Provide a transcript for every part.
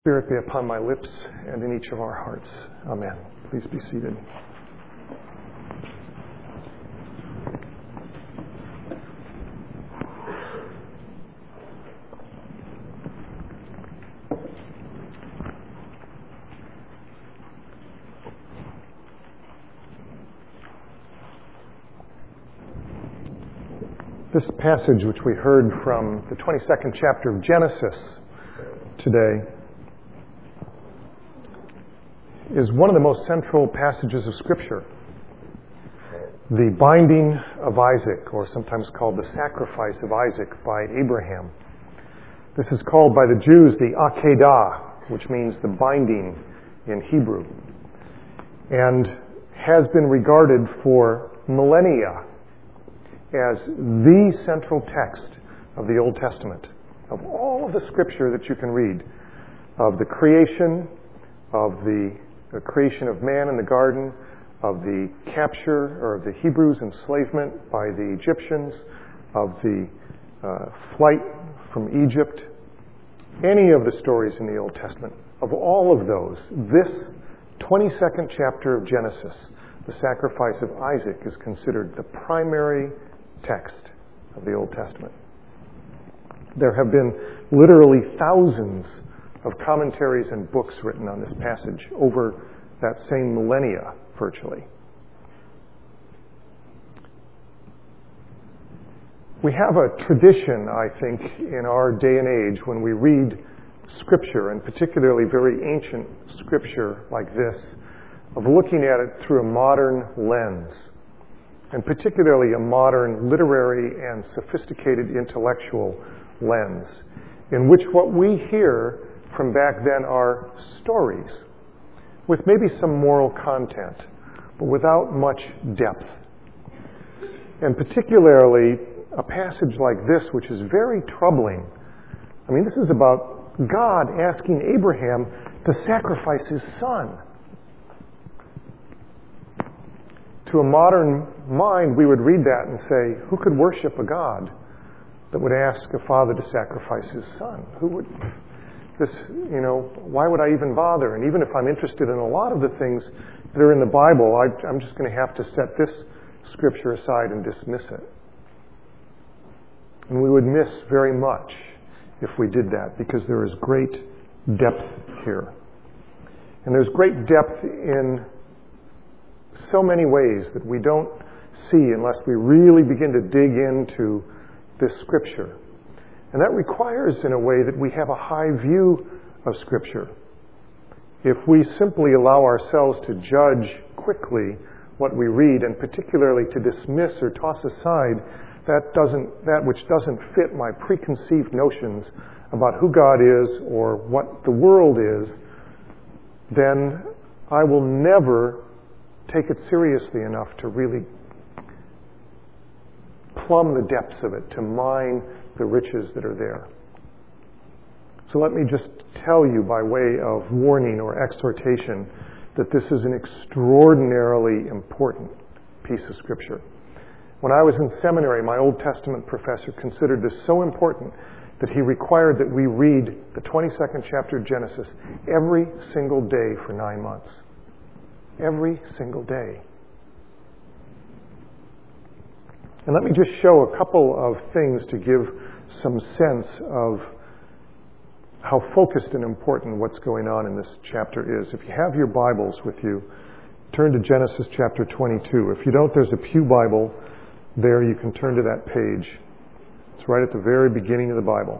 Spirit be upon my lips and in each of our hearts. Amen. Please be seated. This passage, which we heard from the 22nd chapter of Genesis today, is one of the most central passages of Scripture. The binding of Isaac, or sometimes called the sacrifice of Isaac by Abraham. This is called by the Jews the Akedah, which means the binding in Hebrew, and has been regarded for millennia as the central text of the Old Testament. Of all of the Scripture that you can read, of the creation, of the creation of man in the garden, of the capture or of the Hebrews' enslavement by the Egyptians, of the flight from Egypt, any of the stories in the Old Testament, of all of those, this 22nd chapter of Genesis, the sacrifice of Isaac, is considered the primary text of the Old Testament. There have been literally thousands of commentaries and books written on this passage over that same millennia, virtually. We have a tradition, I think, in our day and age when we read Scripture, and particularly very ancient Scripture like this, of looking at it through a modern lens, and particularly a modern literary and sophisticated intellectual lens, in which what we hear from back then are stories with maybe some moral content, but without much depth. And particularly a passage like this, which is very troubling. I mean, this is about God asking Abraham to sacrifice his son. To a modern mind, we would read that and say, who could worship a God that would ask a father to sacrifice his son? Who would... why would I even bother? And even if I'm interested in a lot of the things that are in the Bible, I'm just going to have to set this Scripture aside and dismiss it. And we would miss very much if we did that, because there is great depth here. And there's great depth in so many ways that we don't see unless we really begin to dig into this Scripture. And that requires, in a way, that we have a high view of Scripture. If we simply allow ourselves to judge quickly what we read, and particularly to dismiss or toss aside that which doesn't fit my preconceived notions about who God is or what the world is, then I will never take it seriously enough to really plumb the depths of it, to mine the riches that are there. So let me just tell you by way of warning or exhortation that this is an extraordinarily important piece of Scripture. When I was in seminary, my Old Testament professor considered this so important that he required that we read the 22nd chapter of Genesis every single day for 9 months. Every single day. And let me just show a couple of things to give some sense of how focused and important what's going on in this chapter is. If you have your Bibles with you, turn to Genesis chapter 22. If you don't, there's a pew Bible there. You can turn to that page. It's right at the very beginning of the Bible.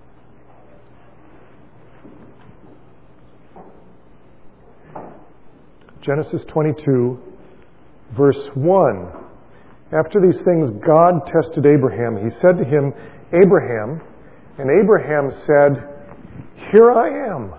Genesis 22, verse 1. After these things, God tested Abraham. He said to him, Abraham, and Abraham said, Here I am.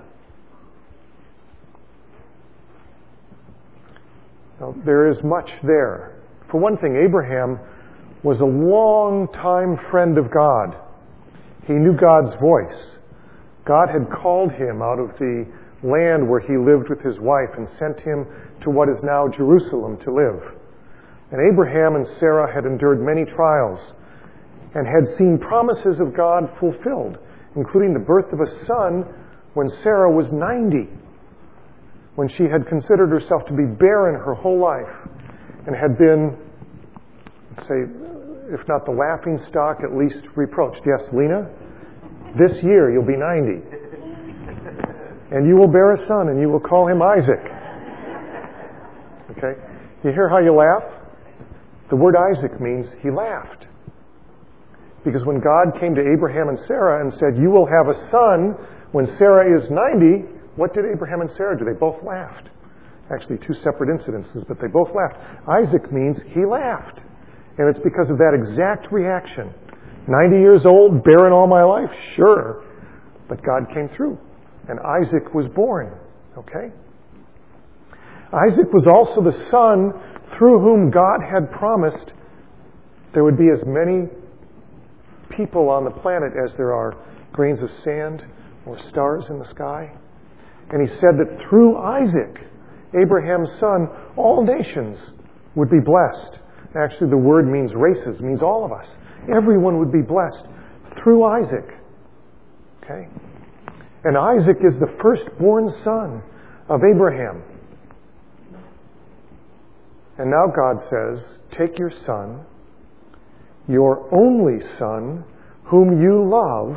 Now, there is much there. For one thing, Abraham was a long-time friend of God. He knew God's voice. God had called him out of the land where he lived with his wife and sent him to what is now Jerusalem to live. And Abraham and Sarah had endured many trials and had seen promises of God fulfilled, including the birth of a son when Sarah was 90, when she had considered herself to be barren her whole life and had been, say, if not the laughing stock, at least reproached. Yes, Lena, this year you'll be 90. And you will bear a son, and you will call him Isaac. Okay? You hear how you laugh? The word Isaac means he laughed. Because when God came to Abraham and Sarah and said, you will have a son when Sarah is 90, what did Abraham and Sarah do? They both laughed. Actually, two separate incidences, but they both laughed. Isaac means he laughed. And it's because of that exact reaction. 90 years old, barren all my life? Sure. But God came through. And Isaac was born. Okay? Isaac was also the son through whom God had promised there would be as many people on the planet as there are grains of sand or stars in the sky. And he said that through Isaac, Abraham's son, all nations would be blessed. Actually, the word means races, means all of us. Everyone would be blessed through Isaac. Okay? And Isaac is the firstborn son of Abraham. And now God says, take your son, your only son, whom you love,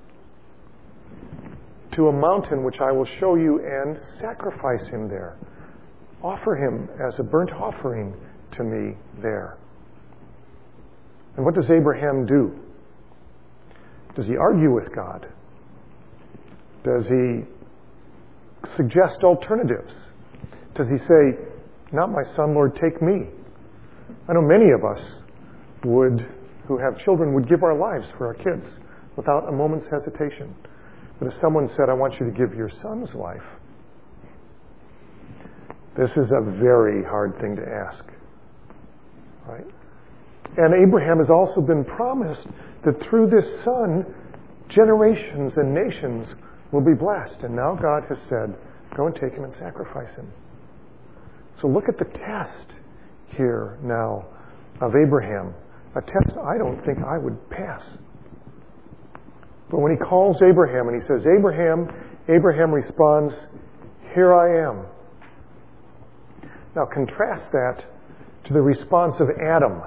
to a mountain which I will show you, and sacrifice him there. Offer him as a burnt offering to me there. And what does Abraham do? Does he argue with God? Does he suggest alternatives? Does he say, not my son, Lord, take me? I know many of us who have children, would give our lives for our kids without a moment's hesitation. But if someone said, I want you to give your son's life, this is a very hard thing to ask. Right? And Abraham has also been promised that through this son, generations and nations will be blessed. And now God has said, go and take him and sacrifice him. So look at the test here now of Abraham. A test I don't think I would pass. But when he calls Abraham and he says, Abraham, Abraham responds, here I am. Now contrast that to the response of Adam.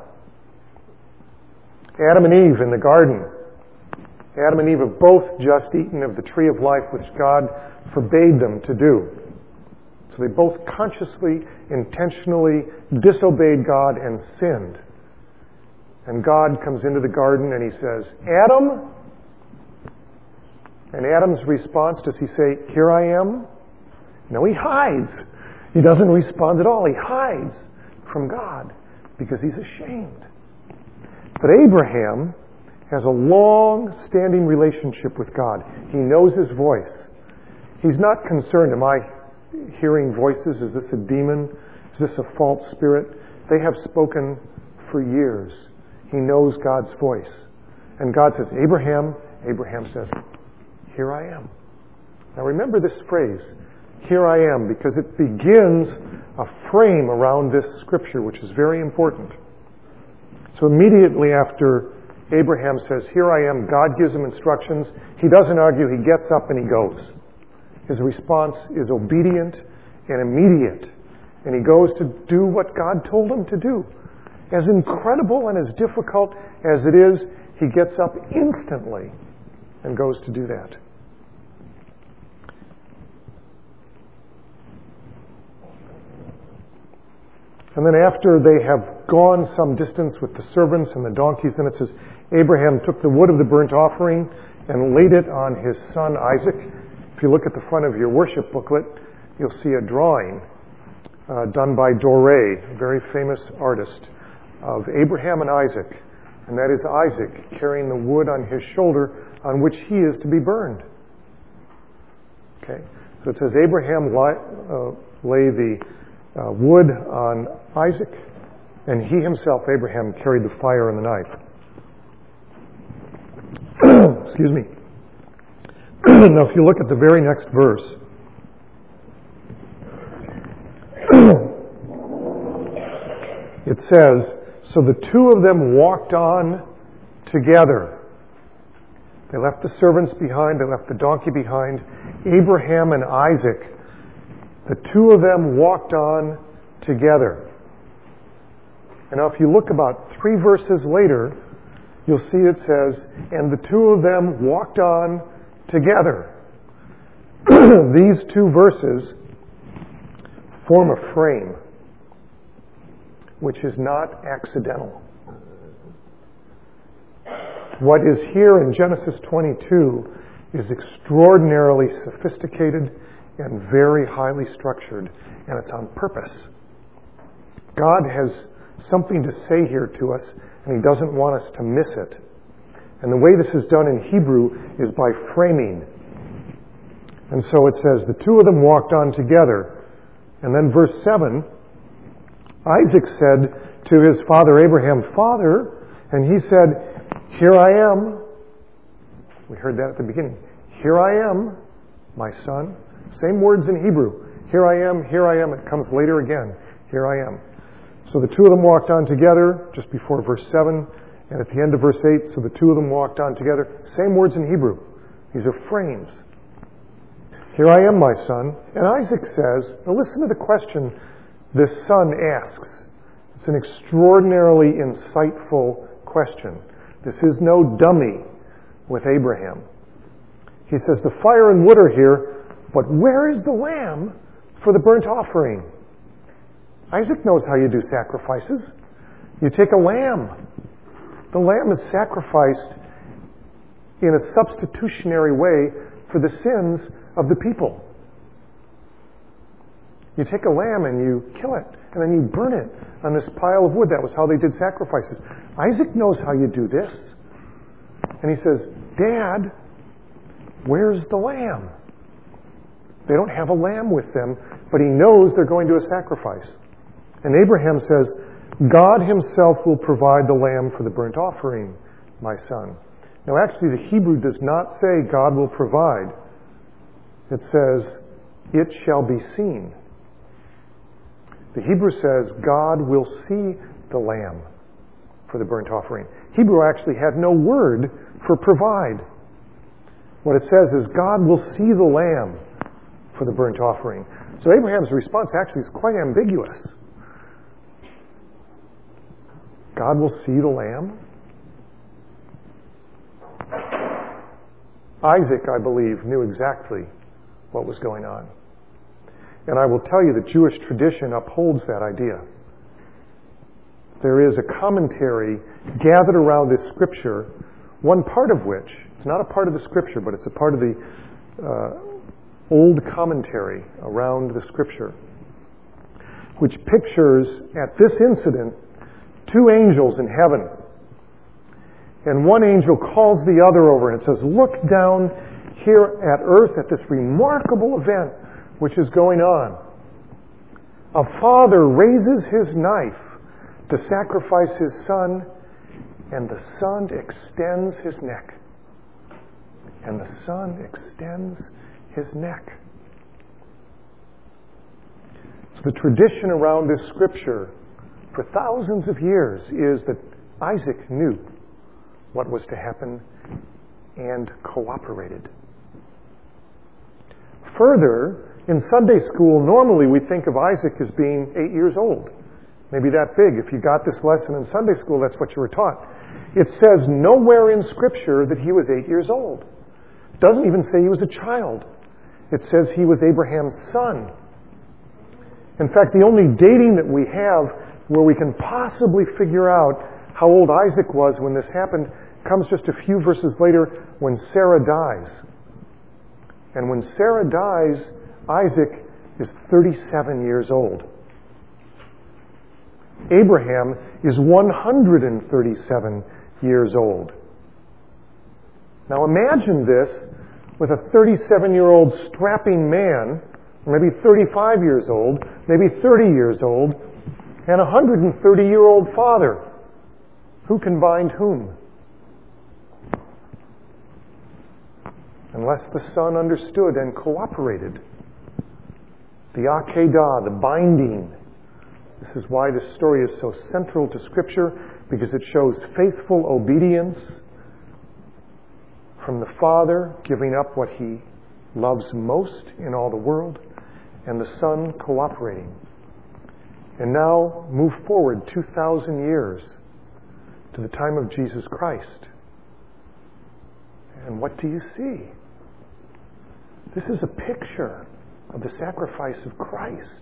Adam and Eve in the garden. Adam and Eve have both just eaten of the tree of life which God forbade them to do. So they both consciously, intentionally disobeyed God and sinned. And God comes into the garden and he says, Adam? And Adam's response, does he say, here I am? No, he hides. He doesn't respond at all. He hides from God because he's ashamed. But Abraham has a long-standing relationship with God. He knows his voice. He's not concerned, am I hearing voices? Is this a demon? Is this a false spirit? They have spoken for years. He knows God's voice. And God says, Abraham. Abraham says, here I am. Now remember this phrase, here I am, because it begins a frame around this scripture, which is very important. So immediately after Abraham says, here I am, God gives him instructions. He doesn't argue, he gets up and he goes. His response is obedient and immediate. And he goes to do what God told him to do. As incredible and as difficult as it is, he gets up instantly and goes to do that. And then after they have gone some distance with the servants and the donkeys, and it says, Abraham took the wood of the burnt offering and laid it on his son Isaac. If you look at the front of your worship booklet, you'll see a drawing done by Doré, a very famous artist, of Abraham and Isaac. And that is Isaac carrying the wood on his shoulder on which he is to be burned. Okay? So it says Abraham lay the wood on Isaac, and he himself, Abraham, carried the fire and the knife. Excuse me. Now, if you look at the very next verse, it says, so the two of them walked on together. They left the servants behind. They left the donkey behind. Abraham and Isaac, the two of them walked on together. And now if you look about 3 verses later, you'll see it says, and the two of them walked on together. These 2 verses form a frame, which is not accidental. What is here in Genesis 22 is extraordinarily sophisticated and very highly structured, and it's on purpose. God has something to say here to us, and He doesn't want us to miss it. And the way this is done in Hebrew is by framing. And so it says, the two of them walked on together. And then verse 7, Isaac said to his father Abraham, Father, and he said, Here I am. We heard that at the beginning. Here I am, my son. Same words in Hebrew. Here I am, here I am. It comes later again. Here I am. So the two of them walked on together just before verse 7. And at the end of verse 8, so the two of them walked on together. Same words in Hebrew. These are frames. Here I am, my son. And Isaac says, now listen to the question this son asks. It's an extraordinarily insightful question. This is no dummy with Abraham. He says, the fire and wood are here, but where is the lamb for the burnt offering? Isaac knows how you do sacrifices. You take a lamb. The lamb is sacrificed in a substitutionary way for the sins of the people. You take a lamb and you kill it, and then you burn it on this pile of wood. That was how they did sacrifices. Isaac knows how you do this. And he says, Dad, where's the lamb? They don't have a lamb with them, but he knows they're going to a sacrifice. And Abraham says, God Himself will provide the lamb for the burnt offering, my son. Now actually the Hebrew does not say God will provide. It says, it shall be seen. The Hebrew says, God will see the lamb for the burnt offering. Hebrew actually had no word for provide. What it says is, God will see the lamb for the burnt offering. So Abraham's response actually is quite ambiguous. God will see the lamb? Isaac, I believe, knew exactly what was going on. And I will tell you that Jewish tradition upholds that idea. There is a commentary gathered around this scripture, one part of which, it's not a part of the scripture, but it's a part of the old commentary around the scripture, which pictures, at this incident, 2 angels in heaven. And one angel calls the other over and it says, look down here at earth at this remarkable event which is going on. A father raises his knife to sacrifice his son, and the son extends his neck. And the son extends his neck. So the tradition around this scripture for thousands of years is that Isaac knew what was to happen and cooperated. Further, in Sunday school, normally we think of Isaac as being 8 years old. Maybe that big. If you got this lesson in Sunday school, that's what you were taught. It says nowhere in Scripture that he was 8 years old. It doesn't even say he was a child. It says he was Abraham's son. In fact, the only dating that we have where we can possibly figure out how old Isaac was when this happened comes just a few verses later when Sarah dies. And when Sarah dies, Isaac is 37 years old. Abraham is 137 years old. Now imagine this with a 37-year-old strapping man, maybe 35 years old, maybe 30 years old, and a 130-year-old father. Who can bind whom? Unless the son understood and cooperated. The Akedah, the binding. This is why this story is so central to Scripture, because it shows faithful obedience from the Father giving up what He loves most in all the world, and the Son cooperating. And now move forward 2,000 years to the time of Jesus Christ. And what do you see? This is a picture of the sacrifice of Christ.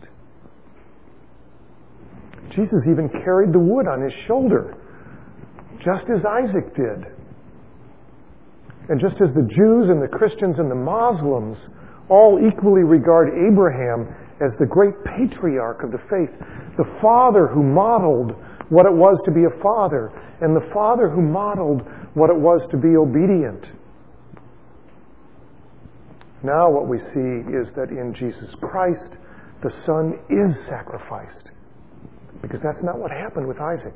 Jesus even carried the wood on His shoulder, just as Isaac did. And just as the Jews and the Christians and the Muslims all equally regard Abraham as the great patriarch of the faith, the father who modeled what it was to be a father, and the father who modeled what it was to be obedient. Now what we see is that in Jesus Christ, the Son is sacrificed. Because that's not what happened with Isaac.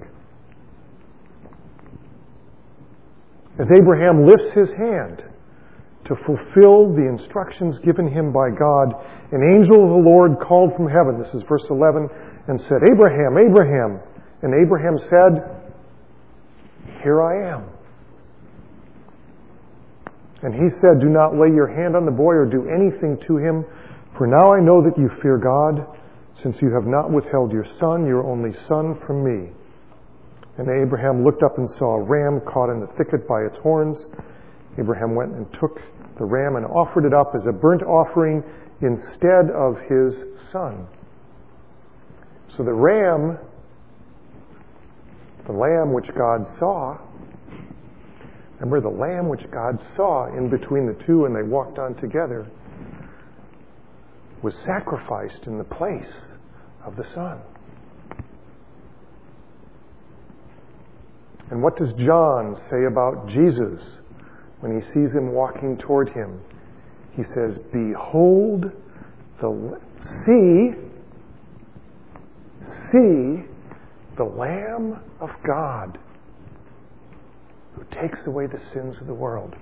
As Abraham lifts his hand to fulfill the instructions given him by God, an angel of the Lord called from heaven, this is verse 11, and said, "Abraham, Abraham." And Abraham said, "Here I am." And he said, "Do not lay your hand on the boy or do anything to him, for now I know that you fear God, since you have not withheld your son, your only son, from me." And Abraham looked up and saw a ram caught in the thicket by its horns. Abraham went and took the ram and offered it up as a burnt offering instead of his son. So the ram, the lamb which God saw, remember the lamb which God saw in between the two and they walked on together, was sacrificed in the place of the Son. And what does John say about Jesus when he sees him walking toward him? He says, "Behold, see the Lamb of God who takes away the sins of the world."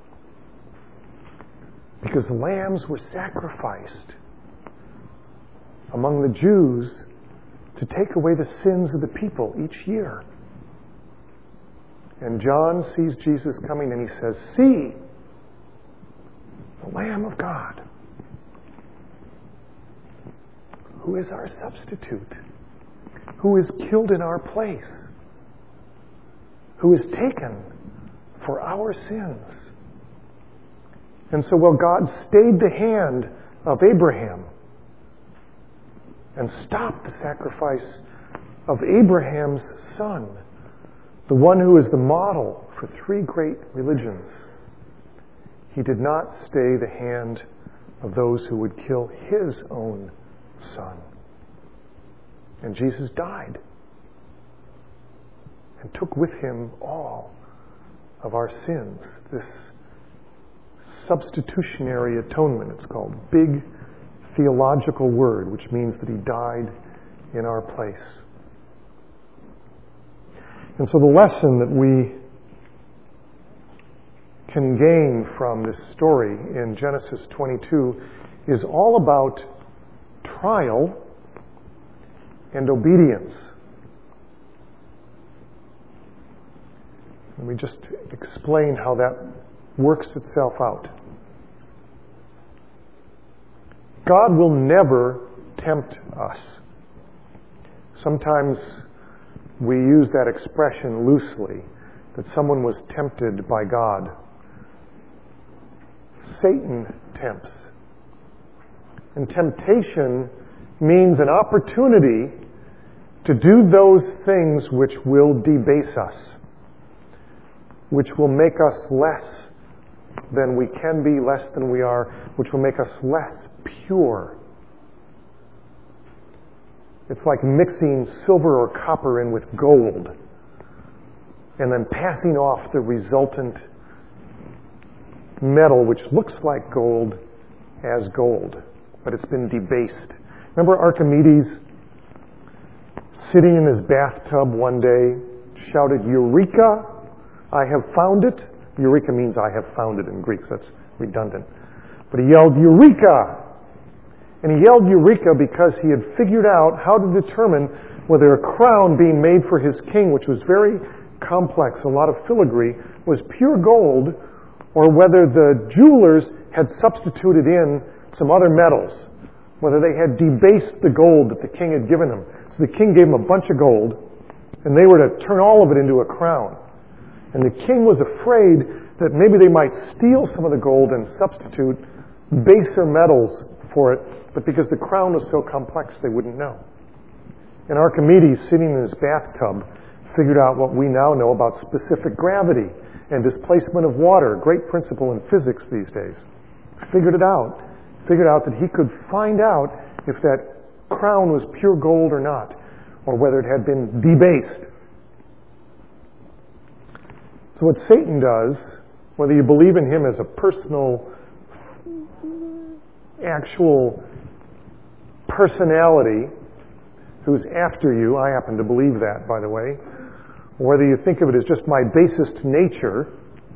Because lambs were sacrificed among the Jews to take away the sins of the people each year. And John sees Jesus coming and he says, "See, the Lamb of God, who is our substitute, who is killed in our place, who is taken for our sins." And so while God stayed the hand of Abraham and stopped the sacrifice of Abraham's son, the one who is the model for three great religions, He did not stay the hand of those who would kill His own son. And Jesus died and took with Him all of our sins. This substitutionary atonement, it's called. Big theological word, which means that He died in our place. And so the lesson that we can gain from this story in Genesis 22 is all about trial and obedience. Let me just explain how that works itself out. God will never tempt us. Sometimes we use that expression loosely, that someone was tempted by God. Satan tempts. And temptation means an opportunity to do those things which will debase us, which will make us less than we can be, less than we are, which will make us less pure. It's like mixing silver or copper in with gold and then passing off the resultant metal, which looks like gold, as gold, but it's been debased. Remember Archimedes sitting in his bathtub one day, shouted, "Eureka! I have found it." Eureka means I have found it in Greek, so that's redundant. But he yelled, "Eureka!" And he yelled Eureka because he had figured out how to determine whether a crown being made for his king, which was very complex, a lot of filigree, was pure gold, or whether the jewelers had substituted in some other metals, whether they had debased the gold that the king had given them. So the king gave them a bunch of gold, and they were to turn all of it into a crown. And the king was afraid that maybe they might steal some of the gold and substitute baser metals for it, but because the crown was so complex, they wouldn't know. And Archimedes, sitting in his bathtub, figured out what we now know about specific gravity and displacement of water, a great principle in physics these days. Figured out that he could find out if that crown was pure gold or not, or whether it had been debased. So what Satan does, whether you believe in him as a personal, actual personality who's after you, I happen to believe that, by the way, or whether you think of it as just my basest nature,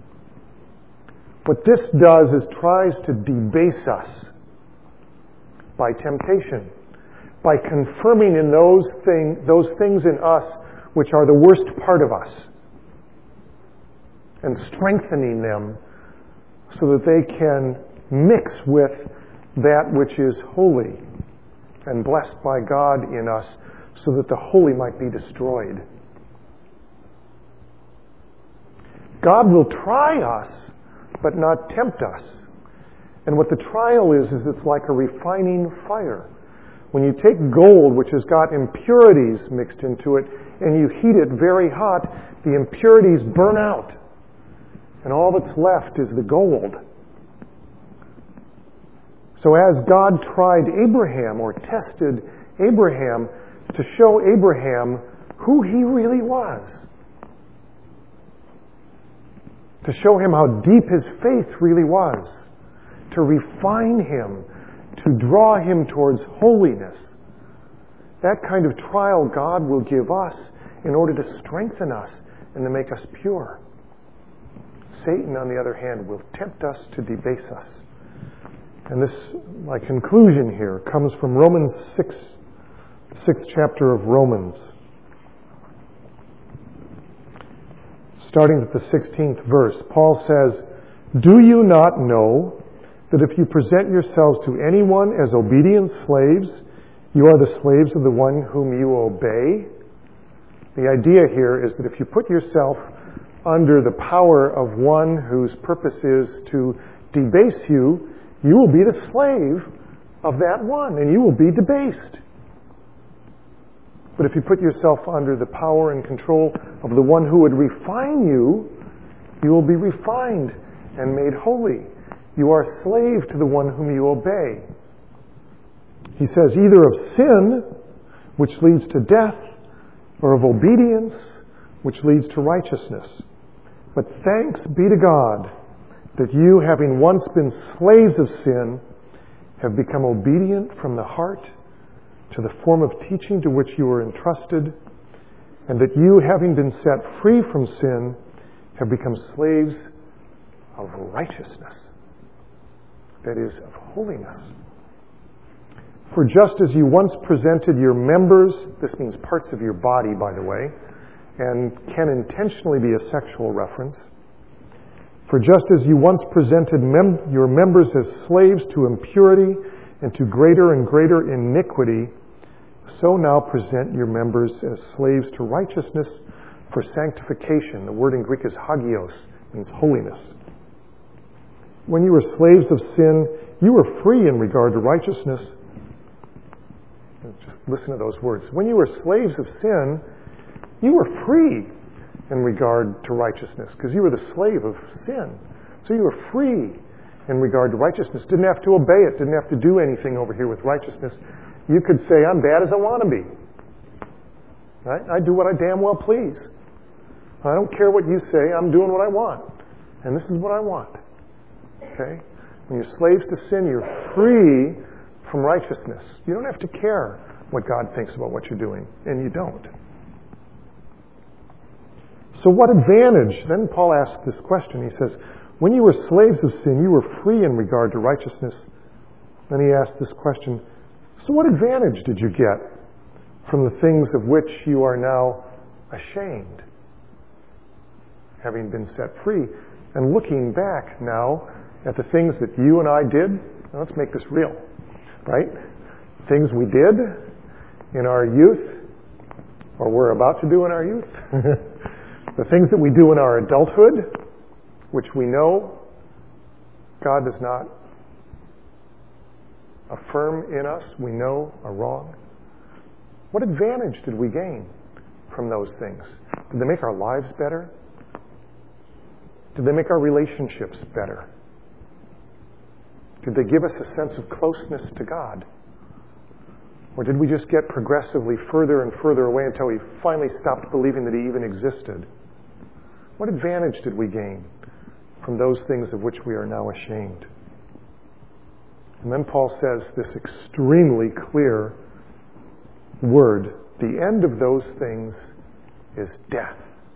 what this does is tries to debase us by temptation, by confirming in those things in us which are the worst part of us, and strengthening them so that they can mix with that which is holy and blessed by God in us, so that the holy might be destroyed. God will try us, but not tempt us. And what the trial is it's like a refining fire. When you take gold, which has got impurities mixed into it, and you heat it very hot, the impurities burn out. And all that's left is the gold. So as God tried Abraham, or tested Abraham, to show Abraham who he really was, to show him how deep his faith really was, to refine him, to draw him towards holiness, that kind of trial God will give us in order to strengthen us and to make us pure. Satan, on the other hand, will tempt us to debase us. And this, my conclusion here, comes from Romans 6, 6th chapter of Romans. Starting at the 16th verse, Paul says, "Do you not know that if you present yourselves to anyone as obedient slaves, you are the slaves of the one whom you obey?" The idea here is that if you put yourself under the power of one whose purpose is to debase you, you will be the slave of that one, and you will be debased. But if you put yourself under the power and control of the one who would refine you, you will be refined and made holy. You are a slave to the one whom you obey. He says either of sin, which leads to death, or of obedience, which leads to righteousness. But thanks be to God that you, having once been slaves of sin, have become obedient from the heart to the form of teaching to which you were entrusted, and that you, having been set free from sin, have become slaves of righteousness, that is, of holiness. For just as you once presented your members, this means parts of your body, by the way, and can intentionally be a sexual reference. For just as you once presented your members as slaves to impurity and to greater and greater iniquity, so now present your members as slaves to righteousness for sanctification. The word in Greek is hagios, means holiness. When you were slaves of sin, you were free in regard to righteousness. Just listen to those words. When you were slaves of sin, you were free in regard to righteousness, because you were the slave of sin. So you were free in regard to righteousness. Didn't have to obey it. Didn't have to do anything over here with righteousness. You could say, I'm bad as I want to be. Right? I do what I damn well please. I don't care what you say. I'm doing what I want. And this is what I want. Okay? When you're slaves to sin, you're free from righteousness. You don't have to care what God thinks about what you're doing. And you don't. So what advantage? Then Paul asks this question. He says, when you were slaves of sin, you were free in regard to righteousness. Then he asks this question, so what advantage did you get from the things of which you are now ashamed? Having been set free, And looking back now at the things that you and I did, now let's make this real, right? Things we did in our youth, or we're about to do in our youth. The things that we do in our adulthood, which we know God does not affirm in us, we know are wrong. What advantage did we gain from those things? Did they make our lives better? Did they make our relationships better? Did they give us a sense of closeness to God? Or did we just get progressively further and further away until we finally stopped believing that He even existed? What advantage did we gain from those things of which we are now ashamed? And then Paul says this extremely clear word: the end of those things is death.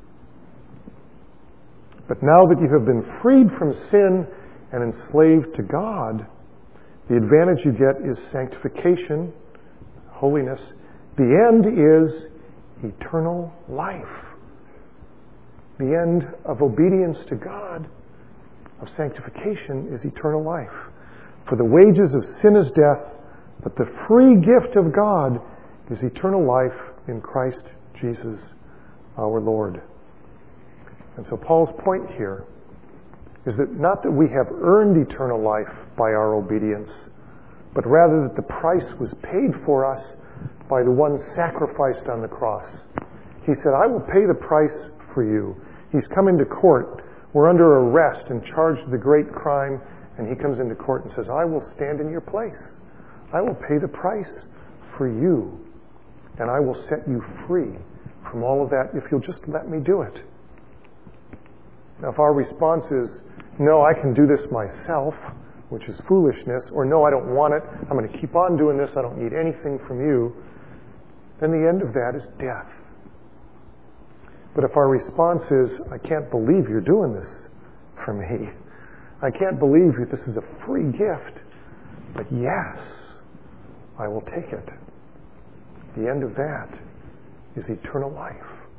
But now that you have been freed from sin and enslaved to God, the advantage you get is sanctification, holiness. The end is eternal life. The end of obedience to God, of sanctification, is eternal life. For the wages of sin is death, but the free gift of God is eternal life in Christ Jesus our Lord. And so Paul's point here is that not that we have earned eternal life by our obedience, but rather that the price was paid for us by the one sacrificed on the cross. He said, I will pay the price for you. He's come into court. We're under arrest and charged with a great crime, and he comes into court and says, I will stand in your place. I will pay the price for you, and I will set you free from all of that if you'll just let me do it. Now, if our response is, no, I can do this myself, which is foolishness, or no, I don't want it, I'm going to keep on doing this, I don't need anything from you, then the end of that is death. But if our response is, I can't believe you're doing this for me, I can't believe that this is a free gift, but yes, I will take it, the end of that is eternal life.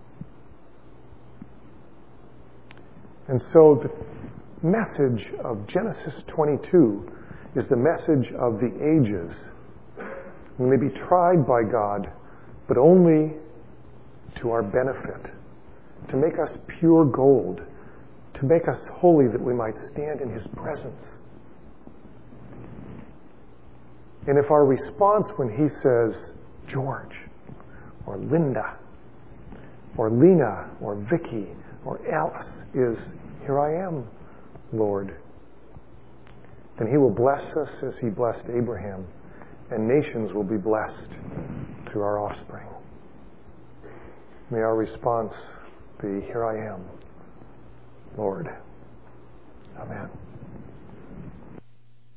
And so the message of Genesis 22 is the message of the ages. We may be tried by God, but only to our benefit, to make us pure gold, to make us holy that we might stand in His presence. And if our response when He says, George, or Linda, or Lena, or Vicky, or Alice is, here I am, Lord, then He will bless us as He blessed Abraham, and nations will be blessed through our offspring. May our response be, here I am, Lord.